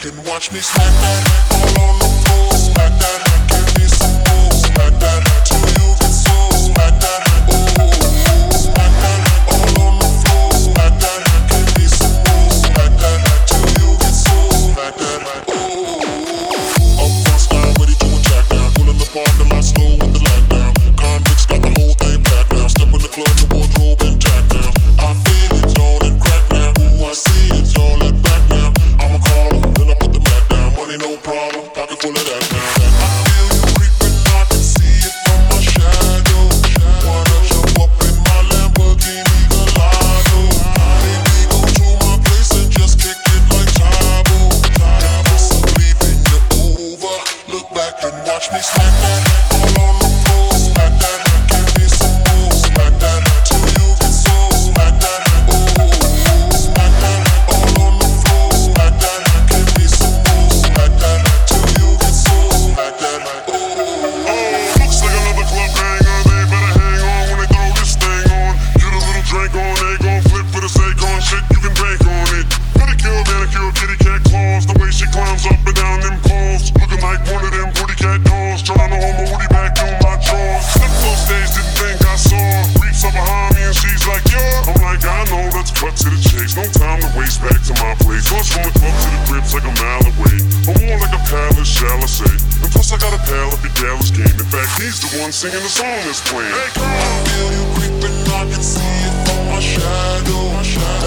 back and watch me smack that all on the floor. Smack that, give me some more. Smack that till you get so. Smack that, ooh. Smack that all on the floor. Smack that, give me some more. Smack that till you get so. Smack that, ooh. Up front slide, ready to attack now. Pulling the parking lot slow with the light down. Convicts got the whole thing packed now. Step in the club, the wardrobe intact now. I feel it's all in crack now. Ooh, I see it's all in back now. I'ma call her, then I put the mat down. Money no problem, pocket full of that now. I feel you creeping, I can see it from my shadow. Wanna jump up in my Lamborghini Gallardo? Maybe go to my place and just kick it like Tabu. Possibly been you over. Look back and watch me smack that all on the floor. Smack that, give me some more. Smack that till you get so. Smack that, ooh. Smack that all on the floor. Smack that, give me some more. Smack that till you get so. Smack that, ooh. Oh, looks like another club banger. They better hang on when they throw this thing on. Get a little drink on, they gon' flip for the sake on shit. You can bank on it. Pedicure, manicure, kitty cat claws. The way she climbs up and down them poles, looking like one of them pretty cat dolls. Trying to hold my woody back through my drawers. Stepped those days, didn't think I saw. Creeps up behind me and she's like, yeah. I'm like, I know, let's cut to the chase. No time to waste, back to my place. Goes from the club to the crib's like a mile away. I'm more like a palace, shall I say. And plus I got a pal up at Dallas game. In fact, he's the one singing the song that's playing. Hey, I feel you creeping, I can see it from my shadow.